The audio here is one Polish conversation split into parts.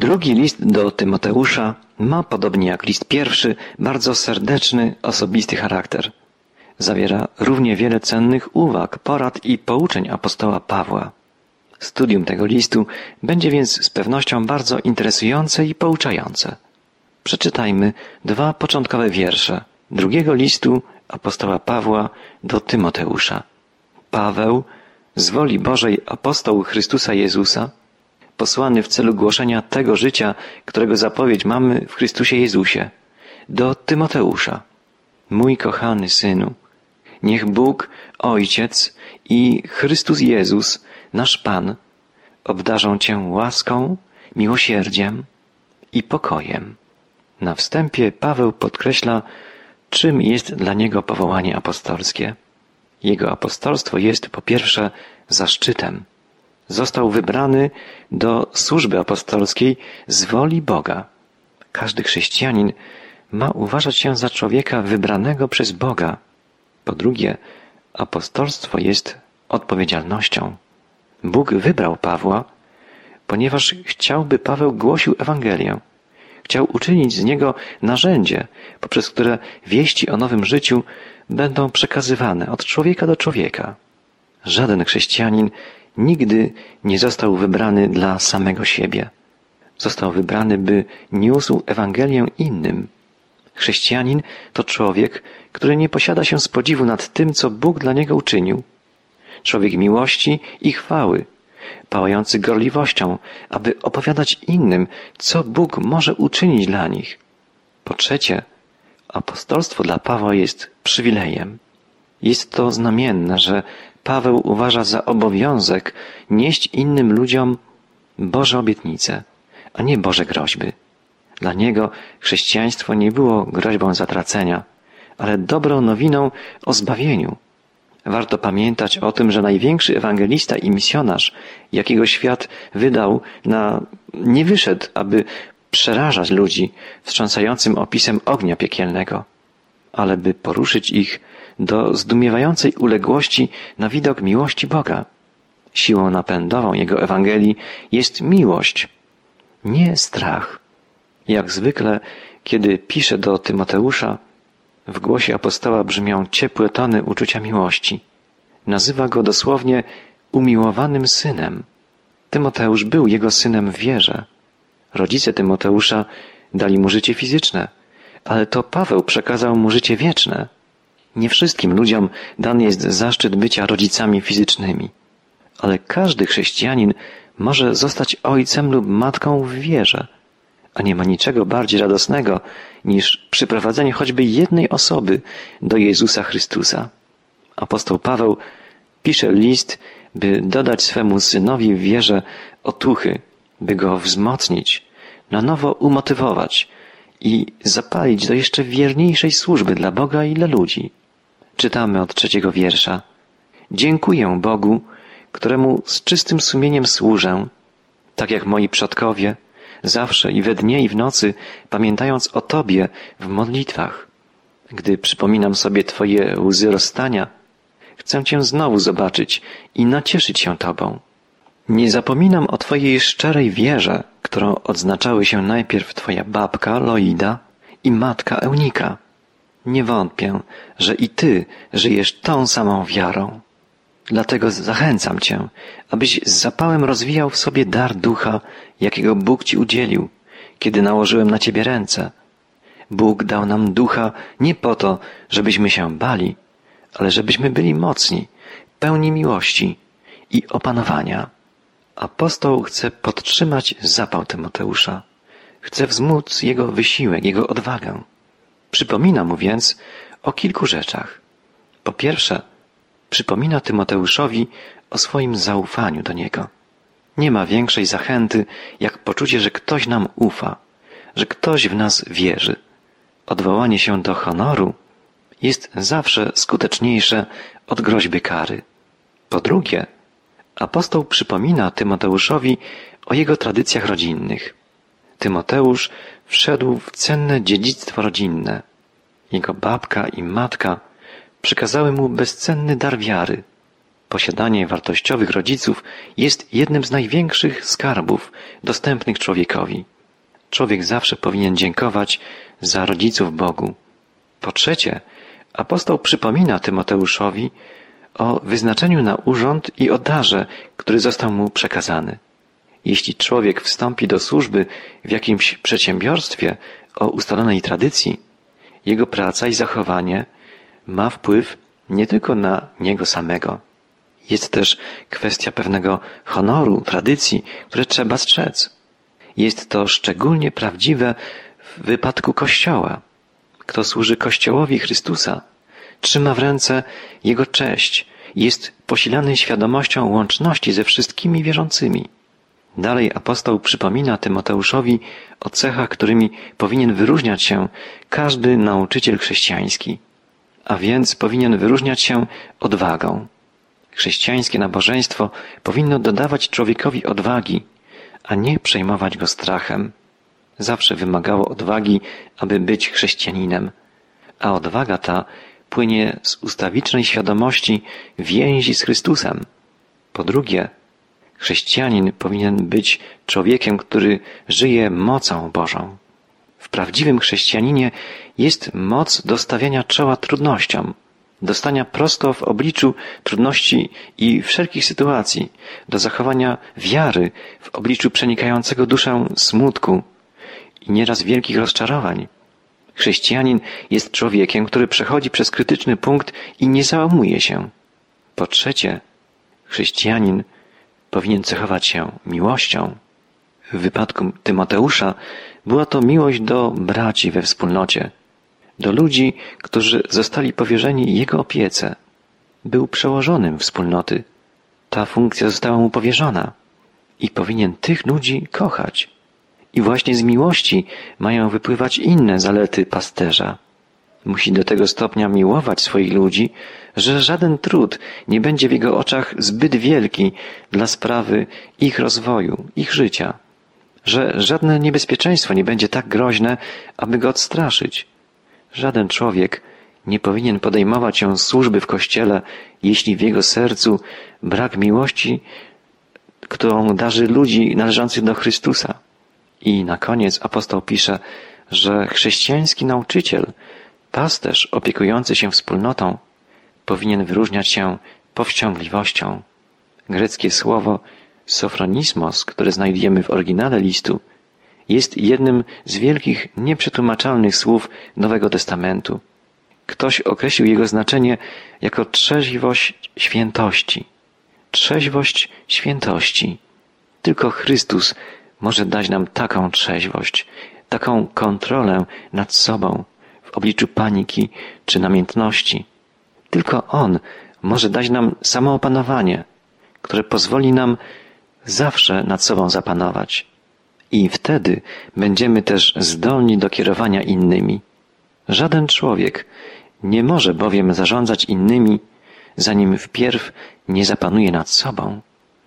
Drugi list do Tymoteusza ma, podobnie jak list pierwszy, bardzo serdeczny, osobisty charakter. Zawiera równie wiele cennych uwag, porad i pouczeń apostoła Pawła. Studium tego listu będzie więc z pewnością bardzo interesujące i pouczające. Przeczytajmy 2 początkowe wiersze drugiego listu apostoła Pawła do Tymoteusza. Paweł, z woli Bożej apostoł Chrystusa Jezusa, posłany w celu głoszenia tego życia, którego zapowiedź mamy w Chrystusie Jezusie, do Tymoteusza. Mój kochany synu, niech Bóg, Ojciec i Chrystus Jezus, nasz Pan, obdarzą Cię łaską, miłosierdziem i pokojem. Na wstępie Paweł podkreśla, czym jest dla niego powołanie apostolskie. Jego apostolstwo jest, po pierwsze, zaszczytem. Został wybrany do służby apostolskiej z woli Boga. Każdy chrześcijanin ma uważać się za człowieka wybranego przez Boga. Po drugie, apostolstwo jest odpowiedzialnością. Bóg wybrał Pawła, ponieważ chciał, by Paweł głosił Ewangelię. Chciał uczynić z niego narzędzie, poprzez które wieści o nowym życiu będą przekazywane od człowieka do człowieka. Żaden chrześcijanin nigdy nie został wybrany dla samego siebie. Został wybrany, by niósł Ewangelię innym. Chrześcijanin to człowiek, który nie posiada się z podziwu nad tym, co Bóg dla niego uczynił. Człowiek miłości i chwały, pałający gorliwością, aby opowiadać innym, co Bóg może uczynić dla nich. Po trzecie, apostolstwo dla Pawła jest przywilejem. Jest to znamienne, że Paweł uważa za obowiązek nieść innym ludziom Boże obietnice, a nie Boże groźby. Dla niego chrześcijaństwo nie było groźbą zatracenia, ale dobrą nowiną o zbawieniu. Warto pamiętać o tym, że największy ewangelista i misjonarz, jakiego świat wydał, nie wyszedł, aby przerażać ludzi wstrząsającym opisem ognia piekielnego, ale by poruszyć ich do zdumiewającej uległości na widok miłości Boga. Siłą napędową Jego Ewangelii jest miłość, nie strach. Jak zwykle, kiedy pisze do Tymoteusza, w głosie apostoła brzmią ciepłe tony uczucia miłości. Nazywa go dosłownie umiłowanym synem. Tymoteusz był jego synem w wierze. Rodzice Tymoteusza dali mu życie fizyczne, ale to Paweł przekazał mu życie wieczne. Nie wszystkim ludziom dany jest zaszczyt bycia rodzicami fizycznymi, ale każdy chrześcijanin może zostać ojcem lub matką w wierze, a nie ma niczego bardziej radosnego niż przyprowadzenie choćby jednej osoby do Jezusa Chrystusa. Apostoł Paweł pisze list, by dodać swemu synowi w wierze otuchy, by go wzmocnić, na nowo umotywować i zapalić do jeszcze wierniejszej służby dla Boga i dla ludzi. Czytamy od 3 wiersza. Dziękuję Bogu, któremu z czystym sumieniem służę, tak jak moi przodkowie, zawsze i we dnie i w nocy, pamiętając o Tobie w modlitwach. Gdy przypominam sobie Twoje łzy rozstania, chcę Cię znowu zobaczyć i nacieszyć się Tobą. Nie zapominam o Twojej szczerej wierze, którą odznaczały się najpierw Twoja babka Loida i matka Eunika. Nie wątpię, że i Ty żyjesz tą samą wiarą. Dlatego zachęcam Cię, abyś z zapałem rozwijał w sobie dar ducha, jakiego Bóg Ci udzielił, kiedy nałożyłem na Ciebie ręce. Bóg dał nam ducha nie po to, żebyśmy się bali, ale żebyśmy byli mocni, pełni miłości i opanowania. Apostoł chce podtrzymać zapał Tymoteusza. Chce wzmóc jego wysiłek, jego odwagę. Przypomina mu więc o kilku rzeczach. Po pierwsze, przypomina Tymoteuszowi o swoim zaufaniu do niego. Nie ma większej zachęty, jak poczucie, że ktoś nam ufa, że ktoś w nas wierzy. Odwołanie się do honoru jest zawsze skuteczniejsze od groźby kary. Po drugie, apostoł przypomina Tymoteuszowi o jego tradycjach rodzinnych. Tymoteusz wszedł w cenne dziedzictwo rodzinne. Jego babka i matka przekazały mu bezcenny dar wiary. Posiadanie wartościowych rodziców jest jednym z największych skarbów dostępnych człowiekowi. Człowiek zawsze powinien dziękować za rodziców Bogu. Po trzecie, apostoł przypomina Tymoteuszowi o wyznaczeniu na urząd i o darze, który został mu przekazany. Jeśli człowiek wstąpi do służby w jakimś przedsiębiorstwie o ustalonej tradycji, jego praca i zachowanie ma wpływ nie tylko na niego samego. Jest też kwestia pewnego honoru, tradycji, które trzeba strzec. Jest to szczególnie prawdziwe w wypadku Kościoła. Kto służy Kościołowi Chrystusa, trzyma w ręce Jego cześć, jest posilany świadomością łączności ze wszystkimi wierzącymi. Dalej apostoł przypomina Tymoteuszowi o cechach, którymi powinien wyróżniać się każdy nauczyciel chrześcijański, a więc powinien wyróżniać się odwagą. Chrześcijańskie nabożeństwo powinno dodawać człowiekowi odwagi, a nie przejmować go strachem. Zawsze wymagało odwagi, aby być chrześcijaninem, a odwaga ta płynie z ustawicznej świadomości więzi z Chrystusem. Po drugie, chrześcijanin powinien być człowiekiem, który żyje mocą Bożą. W prawdziwym chrześcijaninie jest moc do stawiania czoła trudnościom, do stania prosto w obliczu trudności i wszelkich sytuacji, do zachowania wiary w obliczu przenikającego duszę smutku i nieraz wielkich rozczarowań. Chrześcijanin jest człowiekiem, który przechodzi przez krytyczny punkt i nie załamuje się. Po trzecie, chrześcijanin powinien cechować się miłością. W wypadku Tymoteusza była to miłość do braci we wspólnocie, do ludzi, którzy zostali powierzeni jego opiece. Był przełożonym wspólnoty. Ta funkcja została mu powierzona i powinien tych ludzi kochać. I właśnie z miłości mają wypływać inne zalety pasterza. Musi do tego stopnia miłować swoich ludzi, że żaden trud nie będzie w jego oczach zbyt wielki dla sprawy ich rozwoju, ich życia. Że żadne niebezpieczeństwo nie będzie tak groźne, aby go odstraszyć. Żaden człowiek nie powinien podejmować się służby w Kościele, jeśli w jego sercu brak miłości, którą darzy ludzi należących do Chrystusa. I na koniec apostoł pisze, że chrześcijański nauczyciel, pasterz opiekujący się wspólnotą, powinien wyróżniać się powściągliwością. Greckie słowo sofronismos, które znajdujemy w oryginale listu, jest jednym z wielkich, nieprzetłumaczalnych słów Nowego Testamentu. Ktoś określił jego znaczenie jako trzeźwość świętości. Trzeźwość świętości. Tylko Chrystus może dać nam taką trzeźwość, taką kontrolę nad sobą w obliczu paniki czy namiętności. Tylko On może dać nam samoopanowanie, które pozwoli nam zawsze nad sobą zapanować. I wtedy będziemy też zdolni do kierowania innymi. Żaden człowiek nie może bowiem zarządzać innymi, zanim wpierw nie zapanuje nad sobą.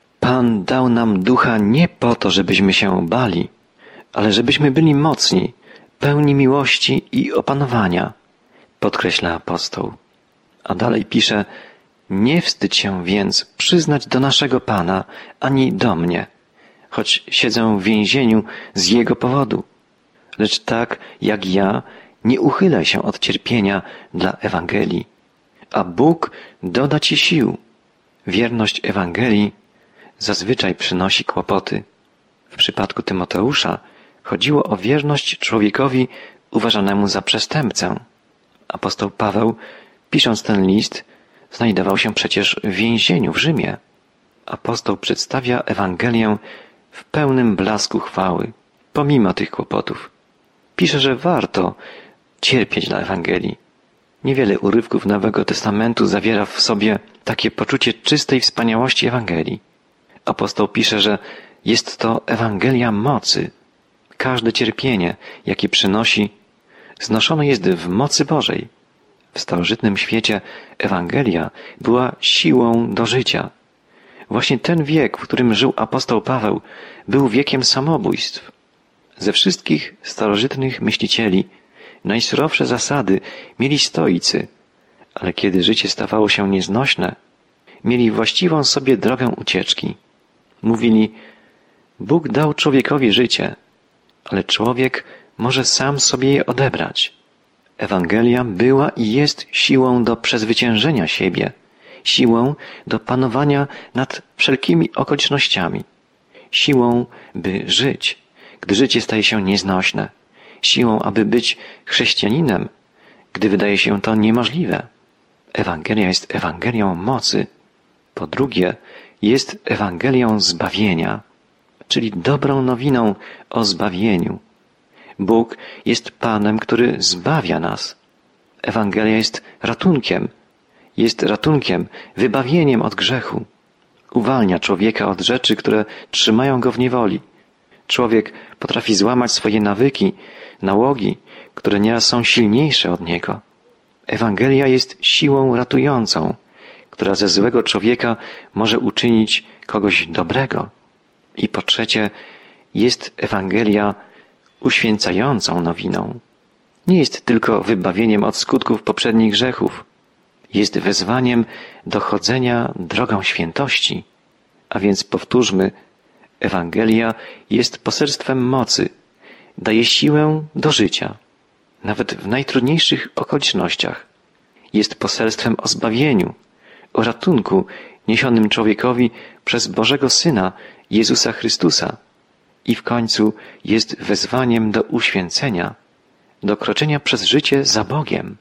Pan dał nam ducha nie po to, żebyśmy się bali, ale żebyśmy byli mocni, pełni miłości i opanowania, podkreśla apostoł. A dalej pisze, nie wstydź się więc przyznać do naszego Pana, ani do mnie, choć siedzę w więzieniu z Jego powodu. Lecz tak jak ja, nie uchylaj się od cierpienia dla Ewangelii, a Bóg doda ci sił. Wierność Ewangelii zazwyczaj przynosi kłopoty. W przypadku Tymoteusza chodziło o wierność człowiekowi uważanemu za przestępcę. Apostoł Paweł, pisząc ten list, znajdował się przecież w więzieniu w Rzymie. Apostoł przedstawia Ewangelię w pełnym blasku chwały, pomimo tych kłopotów. Pisze, że warto cierpieć dla Ewangelii. Niewiele urywków Nowego Testamentu zawiera w sobie takie poczucie czystej wspaniałości Ewangelii. Apostoł pisze, że jest to Ewangelia mocy. Każde cierpienie, jakie przynosi, znoszone jest w mocy Bożej. W starożytnym świecie Ewangelia była siłą do życia. Właśnie ten wiek, w którym żył apostoł Paweł, był wiekiem samobójstw. Ze wszystkich starożytnych myślicieli najsurowsze zasady mieli stoicy, ale kiedy życie stawało się nieznośne, mieli właściwą sobie drogę ucieczki. Mówili, Bóg dał człowiekowi życie, ale człowiek może sam sobie je odebrać. Ewangelia była i jest siłą do przezwyciężenia siebie, siłą do panowania nad wszelkimi okolicznościami, siłą, by żyć, gdy życie staje się nieznośne, siłą, aby być chrześcijaninem, gdy wydaje się to niemożliwe. Ewangelia jest Ewangelią mocy. Po drugie, jest Ewangelią zbawienia, czyli dobrą nowiną o zbawieniu. Bóg jest Panem, który zbawia nas. Ewangelia jest ratunkiem, wybawieniem od grzechu. Uwalnia człowieka od rzeczy, które trzymają go w niewoli. Człowiek potrafi złamać swoje nawyki, nałogi, które nieraz są silniejsze od niego. Ewangelia jest siłą ratującą, która ze złego człowieka może uczynić kogoś dobrego. I po trzecie, jest Ewangelia uświęcającą nowiną. Nie jest tylko wybawieniem od skutków poprzednich grzechów. Jest wezwaniem do chodzenia drogą świętości. A więc powtórzmy, Ewangelia jest poselstwem mocy, daje siłę do życia, nawet w najtrudniejszych okolicznościach. Jest poselstwem o zbawieniu, o ratunku niesionym człowiekowi przez Bożego Syna, Jezusa Chrystusa. I w końcu jest wezwaniem do uświęcenia, do kroczenia przez życie za Bogiem.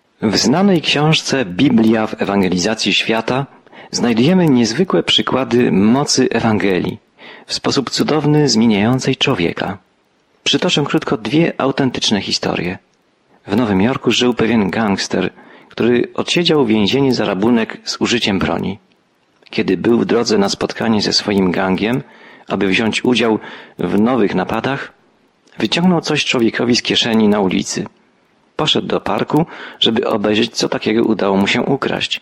W znanej książce Biblia w ewangelizacji świata znajdujemy niezwykłe przykłady mocy Ewangelii, w sposób cudowny zmieniającej człowieka. Przytoczę krótko dwie autentyczne historie. W Nowym Jorku żył pewien gangster, który odsiedział więzienie za rabunek z użyciem broni. Kiedy był w drodze na spotkanie ze swoim gangiem, aby wziąć udział w nowych napadach, wyciągnął coś człowiekowi z kieszeni na ulicy. Poszedł do parku, żeby obejrzeć, co takiego udało mu się ukraść.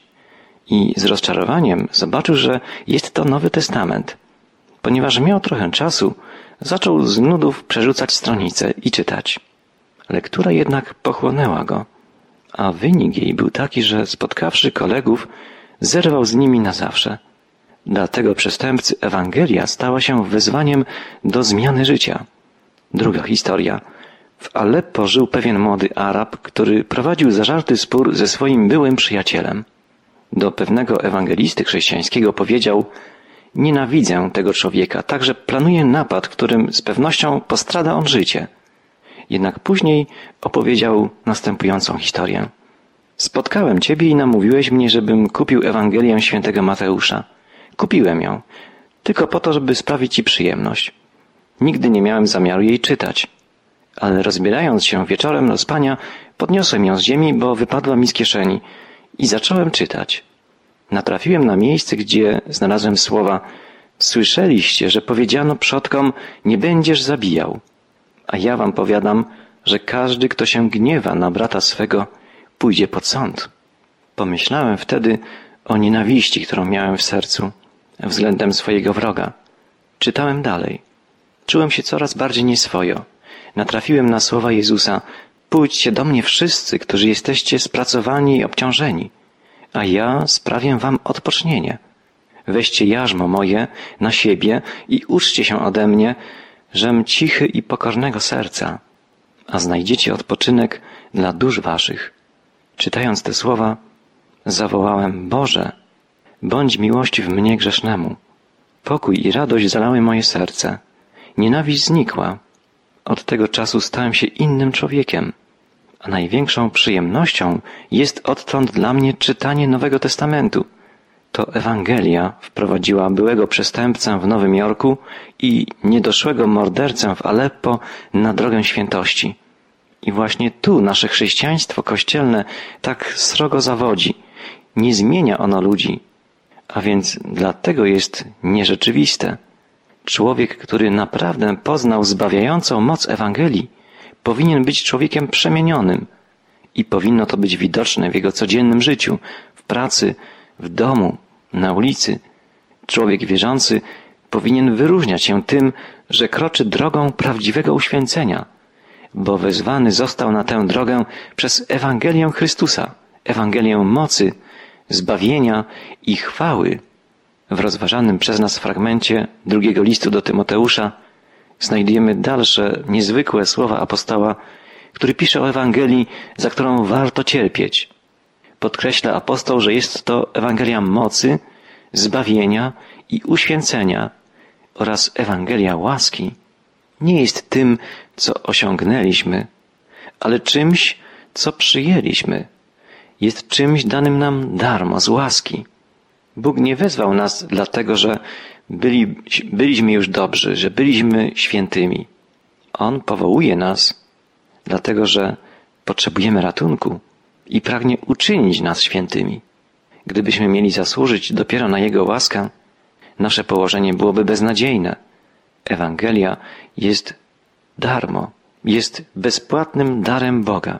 I z rozczarowaniem zobaczył, że jest to Nowy Testament. Ponieważ miał trochę czasu, zaczął z nudów przerzucać stronice i czytać. Lektura jednak pochłonęła go, a wynik jej był taki, że spotkawszy kolegów, zerwał z nimi na zawsze. Dla tego przestępcy Ewangelia stała się wezwaniem do zmiany życia. Druga historia. W Aleppo żył pewien młody Arab, który prowadził zażarty spór ze swoim byłym przyjacielem. Do pewnego ewangelisty chrześcijańskiego powiedział: nienawidzę tego człowieka, także planuję napad, którym z pewnością postrada on życie. Jednak później opowiedział następującą historię. Spotkałem ciebie i namówiłeś mnie, żebym kupił Ewangelię świętego Mateusza. Kupiłem ją, tylko po to, żeby sprawić ci przyjemność. Nigdy nie miałem zamiaru jej czytać. Ale rozbierając się wieczorem do spania, podniosłem ją z ziemi, bo wypadła mi z kieszeni i zacząłem czytać. Natrafiłem na miejsce, gdzie znalazłem słowa: słyszeliście, że powiedziano przodkom, nie będziesz zabijał. A ja wam powiadam, że każdy, kto się gniewa na brata swego, pójdzie pod sąd. Pomyślałem wtedy o nienawiści, którą miałem w sercu względem swojego wroga. Czytałem dalej. Czułem się coraz bardziej nieswojo. Natrafiłem na słowa Jezusa: pójdźcie do mnie wszyscy, którzy jesteście spracowani i obciążeni, a ja sprawię wam odpocznienie. Weźcie jarzmo moje na siebie i uczcie się ode mnie, żem cichy i pokornego serca, a znajdziecie odpoczynek dla dusz waszych. Czytając te słowa, zawołałem: Boże, bądź miłościw mnie grzesznemu. Pokój i radość zalały moje serce. Nienawiść znikła. Od tego czasu stałem się innym człowiekiem, a największą przyjemnością jest odtąd dla mnie czytanie Nowego Testamentu. To Ewangelia wprowadziła byłego przestępcę w Nowym Jorku i niedoszłego mordercę w Aleppo na drogę świętości. I właśnie tu nasze chrześcijaństwo kościelne tak srogo zawodzi. Nie zmienia ono ludzi, a więc dlatego jest nierzeczywiste. Człowiek, który naprawdę poznał zbawiającą moc Ewangelii, powinien być człowiekiem przemienionym i powinno to być widoczne w jego codziennym życiu, w pracy, w domu, na ulicy. Człowiek wierzący powinien wyróżniać się tym, że kroczy drogą prawdziwego uświęcenia, bo wezwany został na tę drogę przez Ewangelię Chrystusa, Ewangelię mocy, zbawienia i chwały. W rozważanym przez nas fragmencie drugiego listu do Tymoteusza znajdujemy dalsze, niezwykłe słowa apostoła, który pisze o Ewangelii, za którą warto cierpieć. Podkreśla apostoł, że jest to Ewangelia mocy, zbawienia i uświęcenia oraz Ewangelia łaski. Nie jest tym, co osiągnęliśmy, ale czymś, co przyjęliśmy. Jest czymś danym nam darmo, z łaski. Bóg nie wezwał nas dlatego, że byliśmy już dobrzy, że byliśmy świętymi. On powołuje nas dlatego, że potrzebujemy ratunku i pragnie uczynić nas świętymi. Gdybyśmy mieli zasłużyć dopiero na Jego łaskę, nasze położenie byłoby beznadziejne. Ewangelia jest darmo, jest bezpłatnym darem Boga.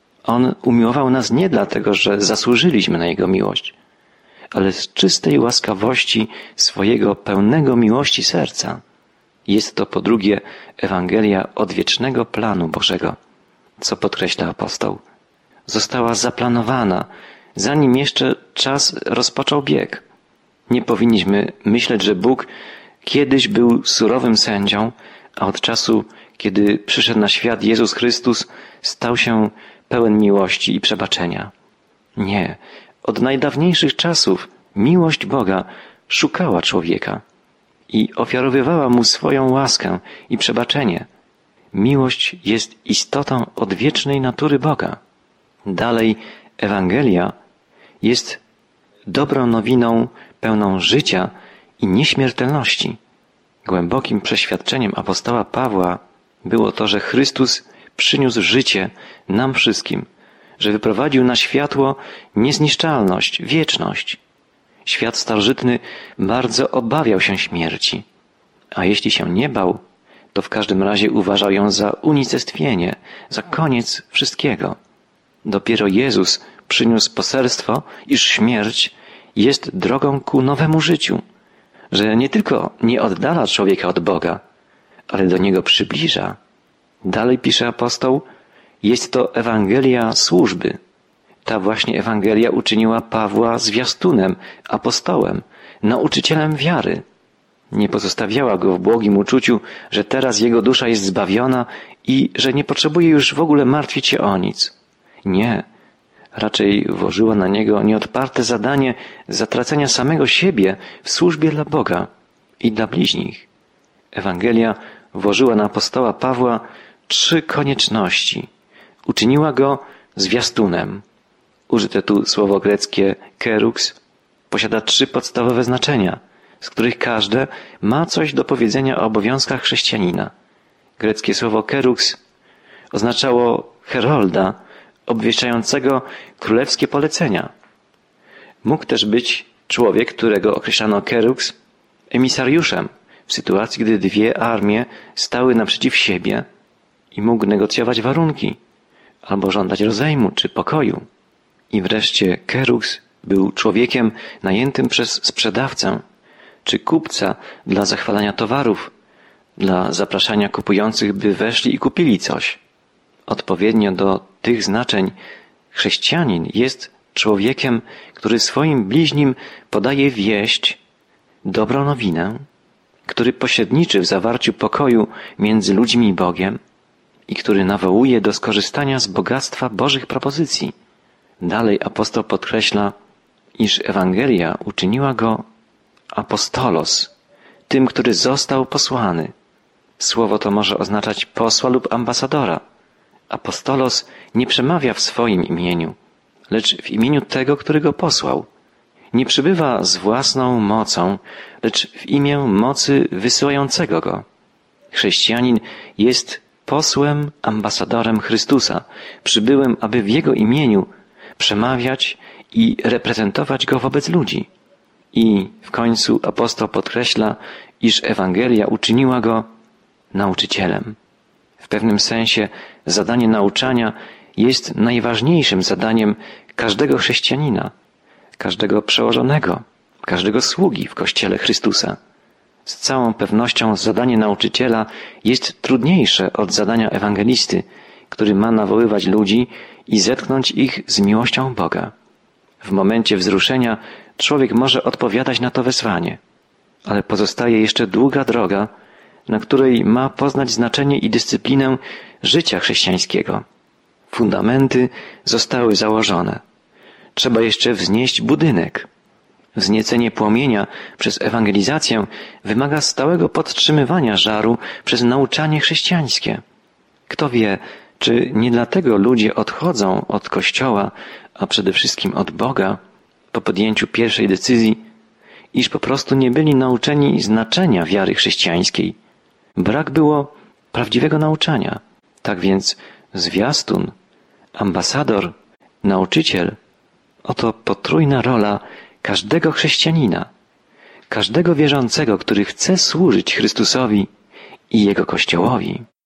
On umiłował nas nie dlatego, że zasłużyliśmy na Jego miłość, ale z czystej łaskawości swojego pełnego miłości serca. Jest to po drugie Ewangelia odwiecznego planu Bożego, co podkreśla apostoł. Została zaplanowana, zanim jeszcze czas rozpoczął bieg. Nie powinniśmy myśleć, że Bóg kiedyś był surowym sędzią, a od czasu, kiedy przyszedł na świat Jezus Chrystus, stał się pełen miłości i przebaczenia. Nie. Od najdawniejszych czasów miłość Boga szukała człowieka i ofiarowywała mu swoją łaskę i przebaczenie. Miłość jest istotą odwiecznej natury Boga. Dalej, Ewangelia jest dobrą nowiną pełną życia i nieśmiertelności. Głębokim przeświadczeniem apostoła Pawła było to, że Chrystus przyniósł życie nam wszystkim, że wyprowadził na światło niezniszczalność, wieczność. Świat starożytny bardzo obawiał się śmierci, a jeśli się nie bał, to w każdym razie uważał ją za unicestwienie, za koniec wszystkiego. Dopiero Jezus przyniósł poselstwo, iż śmierć jest drogą ku nowemu życiu, że nie tylko nie oddala człowieka od Boga, ale do Niego przybliża. Dalej pisze apostoł, jest to Ewangelia służby. Ta właśnie Ewangelia uczyniła Pawła zwiastunem, apostołem, nauczycielem wiary. Nie pozostawiała go w błogim uczuciu, że teraz jego dusza jest zbawiona i że nie potrzebuje już w ogóle martwić się o nic. Nie. Raczej włożyła na niego nieodparte zadanie zatracenia samego siebie w służbie dla Boga i dla bliźnich. Ewangelia włożyła na apostoła Pawła 3 konieczności. Uczyniła go zwiastunem. Użyte tu słowo greckie kerux posiada 3 podstawowe znaczenia, z których każde ma coś do powiedzenia o obowiązkach chrześcijanina. Greckie słowo kerux oznaczało herolda, obwieszczającego królewskie polecenia. Mógł też być człowiek, którego określano kerux, emisariuszem, w sytuacji, gdy 2 armie stały naprzeciw siebie i mógł negocjować warunki, albo żądać rozejmu czy pokoju. I wreszcie kerux był człowiekiem najętym przez sprzedawcę czy kupca dla zachwalania towarów, dla zapraszania kupujących, by weszli i kupili coś. Odpowiednio do tych znaczeń chrześcijanin jest człowiekiem, który swoim bliźnim podaje wieść, dobrą nowinę, który pośredniczy w zawarciu pokoju między ludźmi i Bogiem i który nawołuje do skorzystania z bogactwa Bożych propozycji. Dalej apostoł podkreśla, iż Ewangelia uczyniła go apostolos, tym, który został posłany. Słowo to może oznaczać posła lub ambasadora. Apostolos nie przemawia w swoim imieniu, lecz w imieniu tego, który go posłał. Nie przybywa z własną mocą, lecz w imię mocy wysyłającego go. Chrześcijanin jest posłem, ambasadorem Chrystusa, przybyłym, aby w Jego imieniu przemawiać i reprezentować Go wobec ludzi. I w końcu apostoł podkreśla, iż Ewangelia uczyniła go nauczycielem. W pewnym sensie zadanie nauczania jest najważniejszym zadaniem każdego chrześcijanina, każdego przełożonego, każdego sługi w Kościele Chrystusa. Z całą pewnością zadanie nauczyciela jest trudniejsze od zadania ewangelisty, który ma nawoływać ludzi i zetknąć ich z miłością Boga. W momencie wzruszenia człowiek może odpowiadać na to wezwanie, ale pozostaje jeszcze długa droga, na której ma poznać znaczenie i dyscyplinę życia chrześcijańskiego. Fundamenty zostały założone. Trzeba jeszcze wznieść budynek. Wzniecenie płomienia przez ewangelizację wymaga stałego podtrzymywania żaru przez nauczanie chrześcijańskie. Kto wie, czy nie dlatego ludzie odchodzą od Kościoła, a przede wszystkim od Boga, po podjęciu pierwszej decyzji, iż po prostu nie byli nauczeni znaczenia wiary chrześcijańskiej. Brak było prawdziwego nauczania. Tak więc zwiastun, ambasador, nauczyciel, oto potrójna rola każdego chrześcijanina, każdego wierzącego, który chce służyć Chrystusowi i Jego Kościołowi.